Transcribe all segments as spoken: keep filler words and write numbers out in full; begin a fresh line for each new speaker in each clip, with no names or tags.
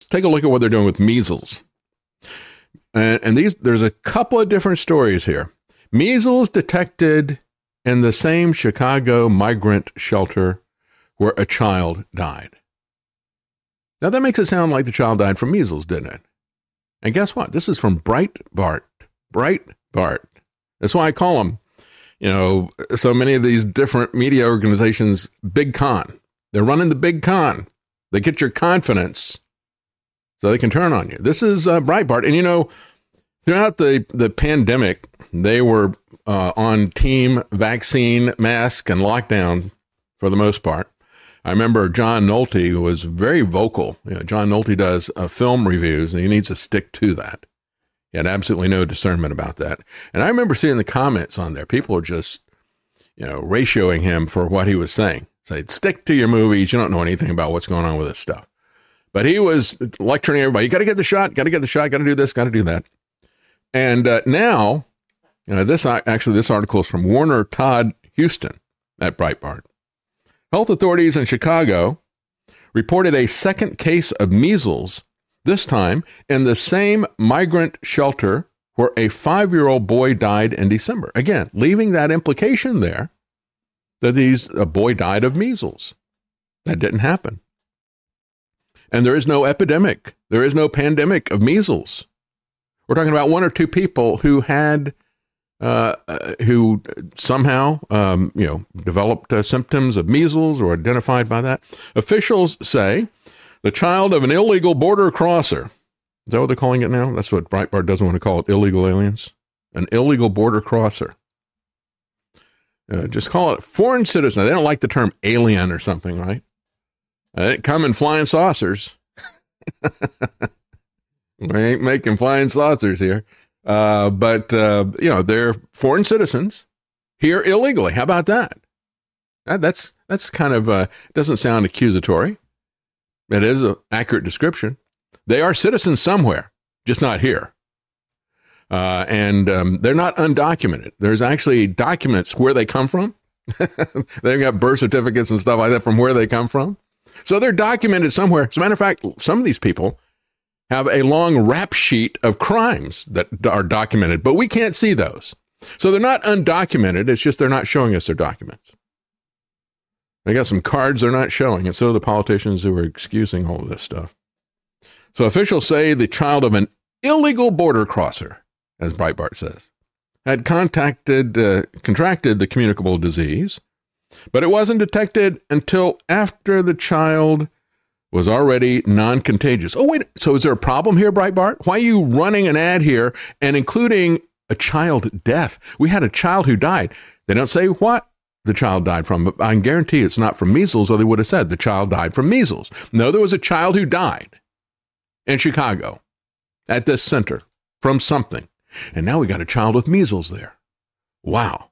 take a look at what they're doing with measles. And, and these, there's a couple of different stories here. Measles detected in the same Chicago migrant shelter where a child died. Now, that makes it sound like the child died from measles, didn't it? And guess what? This is from Breitbart. Breitbart. That's why I call them, you know, so many of these different media organizations, big con. They're running the big con. They get your confidence so they can turn on you. This is uh, Breitbart. And, you know, throughout the, the pandemic, they were uh, on team vaccine, mask, and lockdown for the most part. I remember John Nolte was very vocal. You know, John Nolte does uh, film reviews, and he needs to stick to that. He had absolutely no discernment about that. And I remember seeing the comments on there. People are just, you know, ratioing him for what he was saying. Say, stick to your movies. You don't know anything about what's going on with this stuff. But he was lecturing everybody. You got to get the shot. Got to get the shot. Got to do this. Got to do that. And uh, now, you know, this actually this article is from Warner Todd Houston at Breitbart. Health authorities in Chicago reported a second case of measles, this time in the same migrant shelter where a five-year-old boy died in December. Again, leaving that implication there that these a boy died of measles. That didn't happen. And there is no epidemic. There is no pandemic of measles. We're talking about one or two people who had Uh, uh, who somehow, um, you know, developed uh, symptoms of measles or identified by that. Officials say the child of an illegal border crosser. Is that what they're calling it now? That's what Breitbart doesn't want to call it, illegal aliens. An illegal border crosser. Uh, just call it foreign citizen. They don't like the term alien or something, right? Uh, they didn't come in flying saucers. We ain't making flying saucers here. Uh, but, uh, you know, they're foreign citizens here illegally. How about that? that that's that's kind of, uh, doesn't sound accusatory. It is an accurate description. They are citizens somewhere, just not here. Uh, and um, they're not undocumented. There's actually documents where they come from. They've got birth certificates and stuff like that from where they come from. So they're documented somewhere. As a matter of fact, some of these people have a long rap sheet of crimes that are documented, but we can't see those. So they're not undocumented. It's just they're not showing us their documents. They got some cards they're not showing, and so are the politicians who are excusing all of this stuff. So officials say the child of an illegal border crosser, as Breitbart says, had contacted, uh, contracted the communicable disease, but it wasn't detected until after the child was already non-contagious. Oh, wait. So is there a problem here, Breitbart? Why are you running an ad here and including a child death? We had a child who died. They don't say what the child died from, but I can guarantee it's not from measles, or they would have said the child died from measles. No, there was a child who died in Chicago at this center from something. And now we got a child with measles there. Wow.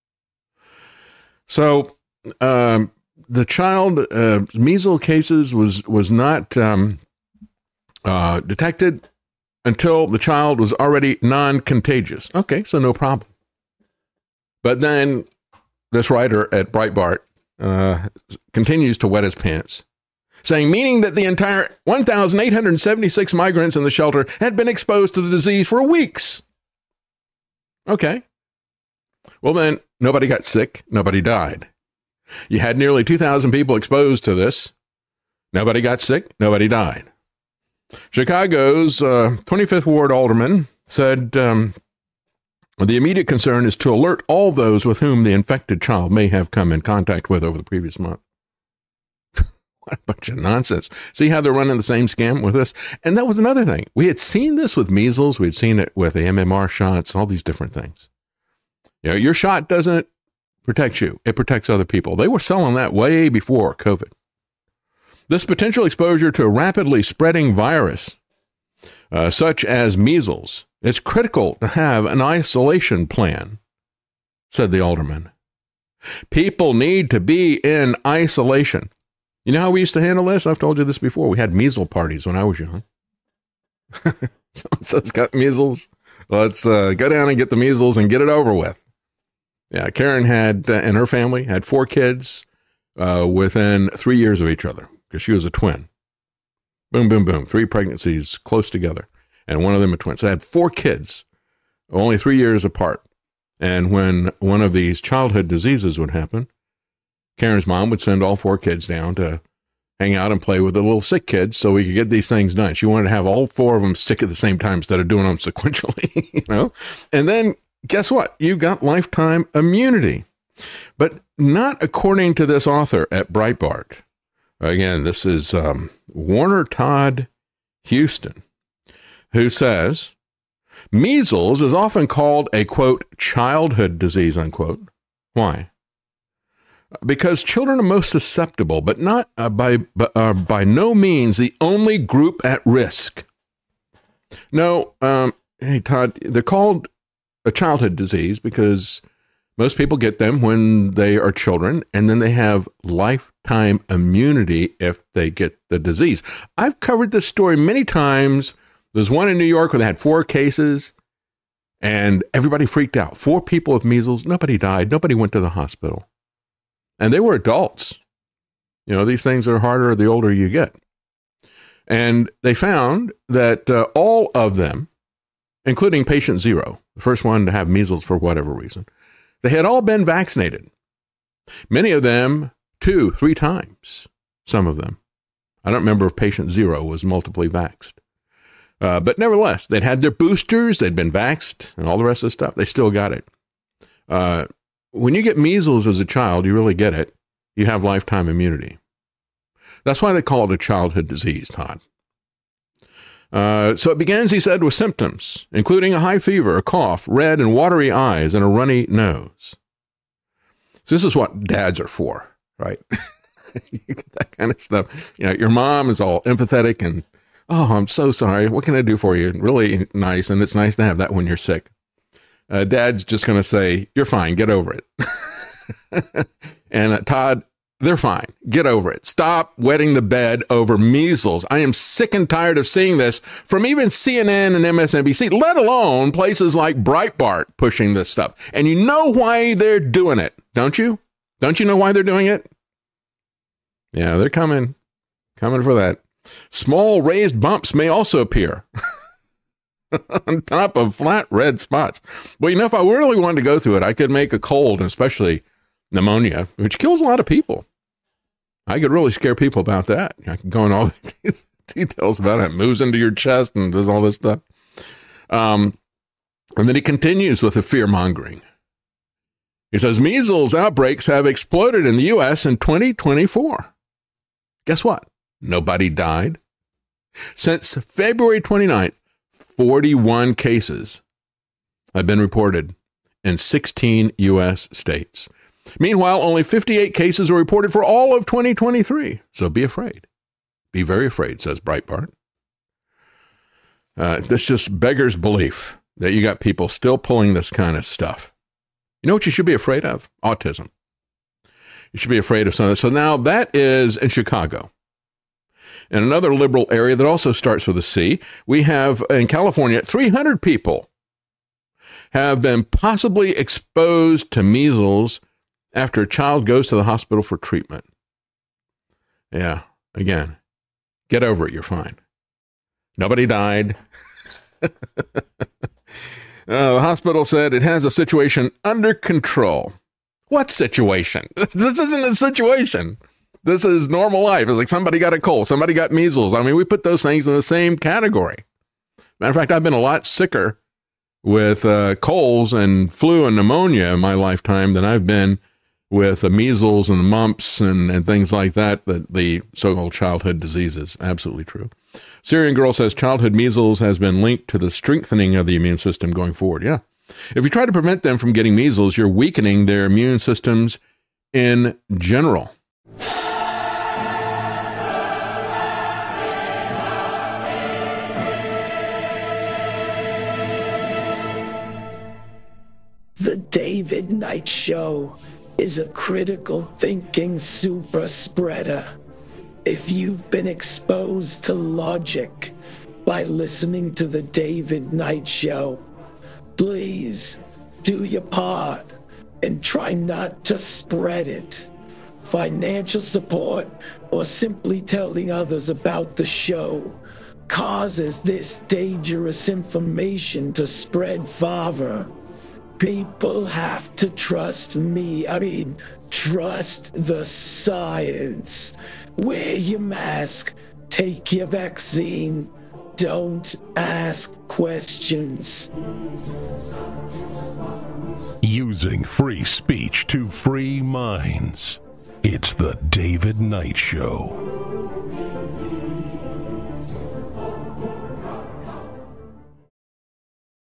So, um, the child uh, measles cases was was not um, uh, detected until the child was already non-contagious. Okay, so no problem. But then this writer at Breitbart uh, continues to wet his pants, saying, meaning that the entire one thousand eight hundred seventy-six migrants in the shelter had been exposed to the disease for weeks. Okay. Well, then nobody got sick. Nobody died. You had nearly two thousand people exposed to this. Nobody got sick. Nobody died. Chicago's uh, twenty-fifth Ward alderman said um, the immediate concern is to alert all those with whom the infected child may have come in contact with over the previous month. What a bunch of nonsense. See how they're running the same scam with us? And that was another thing. We had seen this with measles. We'd seen it with the M M R shots, all these different things. You know, your shot doesn't protect you. It protects other people. They were selling that way before COVID. This potential exposure to a rapidly spreading virus, uh, such as measles, it's critical to have an isolation plan, said the alderman. People need to be in isolation. You know how we used to handle this? I've told you this before. We had measles parties when I was young. So-and-so's got measles. Let's uh, go down and get the measles and get it over with. Yeah, Karen had, uh, and her family had four kids uh, within three years of each other because she was a twin. Boom, boom, boom. Three pregnancies close together. And one of them a twin. So they had four kids, only three years apart. And when one of these childhood diseases would happen, Karen's mom would send all four kids down to hang out and play with the little sick kids so we could get these things done. She wanted to have all four of them sick at the same time instead of doing them sequentially, you know? And then guess what? You got lifetime immunity. But not according to this author at Breitbart. Again, this is um, Warner Todd Houston, who says, measles is often called a, quote, childhood disease, unquote. Why? Because children are most susceptible, but not uh, by, but, uh, by no means the only group at risk. No, um, hey, Todd, they're called a childhood disease because most people get them when they are children, and then they have lifetime immunity if they get the disease. I've covered this story many times. There's one in New York where they had four cases, and everybody freaked out. Four people with measles. Nobody died. Nobody went to the hospital. And they were adults. You know, these things are harder the older you get. And they found that uh, all of them, including patient zero, the first one to have measles for whatever reason, they had all been vaccinated. Many of them two, three times, some of them. I don't remember if patient zero was multiply vaxxed. Uh, but nevertheless, they'd had their boosters, they'd been vaxxed, and all the rest of the stuff. They still got it. Uh, when you get measles as a child, you really get it. You have lifetime immunity. That's why they call it a childhood disease, Todd. Uh, so it begins, he said, with symptoms, including a high fever, a cough, red and watery eyes, and a runny nose. So this is what dads are for, right? You get that kind of stuff. You know, your mom is all empathetic and, oh, I'm so sorry. What can I do for you? Really nice. And it's nice to have that when you're sick. Uh, dad's just going to say, you're fine. Get over it. And uh, Todd, they're fine. Get over it. Stop wetting the bed over measles. I am sick and tired of seeing this from even C N N and M S N B C, let alone places like Breitbart pushing this stuff. And you know why they're doing it, don't you? Don't you know why they're doing it? Yeah, they're coming. Coming for that. Small raised bumps may also appear on top of flat red spots. Well, you know, if I really wanted to go through it, I could make a cold, especially pneumonia, which kills a lot of people. I could really scare people about that. I can go in all the details about it. It moves into your chest and does all this stuff. Um, and then he continues with the fear mongering. He says, measles outbreaks have exploded in the U S in twenty twenty-four. Guess what? Nobody died. Since February twenty-ninth, forty-one cases have been reported in sixteen U S states. Meanwhile, only fifty-eight cases were reported for all of twenty twenty-three. So be afraid. Be very afraid, says Breitbart. Uh, this just beggars belief that you got people still pulling this kind of stuff. You know what you should be afraid of? Autism. You should be afraid of some of this. So now that is in Chicago. In another liberal area that also starts with a C, we have in California, three hundred people have been possibly exposed to measles after a child goes to the hospital for treatment. Yeah, again, get over it. You're fine. Nobody died. uh, the hospital said it has a situation under control. What situation? This isn't a situation. This is normal life. It's like somebody got a cold, somebody got measles. I mean, we put those things in the same category. Matter of fact, I've been a lot sicker with uh, colds and flu and pneumonia in my lifetime than I've been with the measles and the mumps and, and things like that, the, the so-called childhood diseases. Absolutely true. Syrian Girl says childhood measles has been linked to the strengthening of the immune system going forward. Yeah. If you try to prevent them from getting measles, you're weakening their immune systems in general.
The David Knight Show is a critical thinking super spreader. If you've been exposed to logic by listening to the David Knight Show, please do your part and try not to spread it. financial support, or simply telling others about the show causes this dangerous information to spread farther. People have to trust me. I mean, trust the science. Wear your mask. Take your vaccine. Don't ask questions.
Using free speech to free minds. It's the David Knight Show.